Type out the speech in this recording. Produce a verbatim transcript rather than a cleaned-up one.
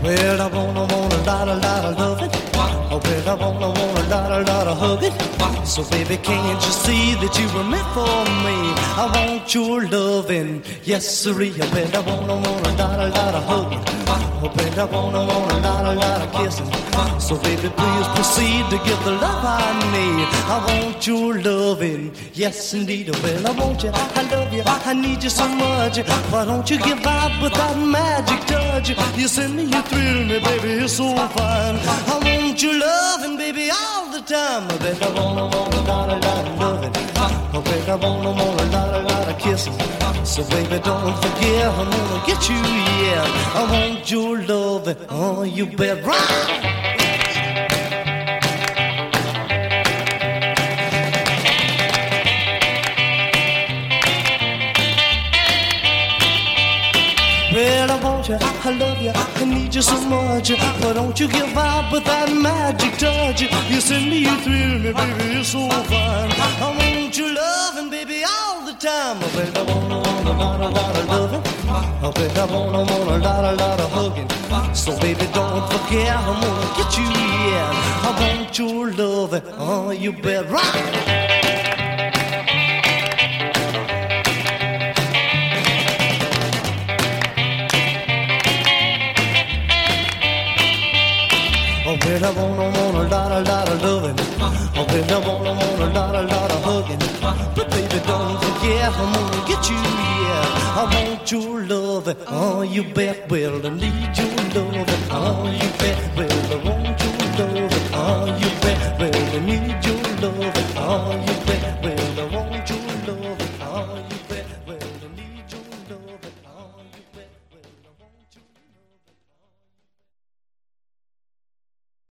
Well, I wanna, wanna, lot, a lot of loving. Oh, well, I wanna, wanna, lot, a lot of hugging. So, baby, can't you see that you were meant for me? I want your loving, yes, sirree. Oh, well, I wanna, wanna, lot, a lot of hugging. Oh, well, I wanna, wanna, lot, a lot of kissing. So, baby, please proceed to give the love I need. I want your loving, yes, indeed. Oh, well, I want you, I love you, I need you so much. Why don't you give out with that magic touch? You send me, you thrill me, baby, you're so fine. I want your loving, baby, all the time. I bet I wanna, wanna, lot, a lot of loving. I bet I wanna, wanna, lot, a lot of kissing. So, baby, don't forget, I'm gonna get you, yeah. I want your loving, oh, you bet right. Well, I want you, I love you, I need you so much. Why don't you give out with that magic touch? You send me, you thrill me, baby, you're so fine. I want your loving, baby, all the time. I bet I wanna, wanna, lot, a lot of loving. I bet I wanna, wanna, lot, a lot of hugging. So, baby, don't forget, I'm gonna get you, yeah. I want your loving, oh, you bet right. Oh, well, I wanna, wanna, lot, a lot of loving. Oh, well, I wanna, wanna, lot, a lot of hugging. But baby, don't forget, I'm gonna get you, yeah. I want your loving, oh, you bet, well, I need your loving, oh, you bet, well, I want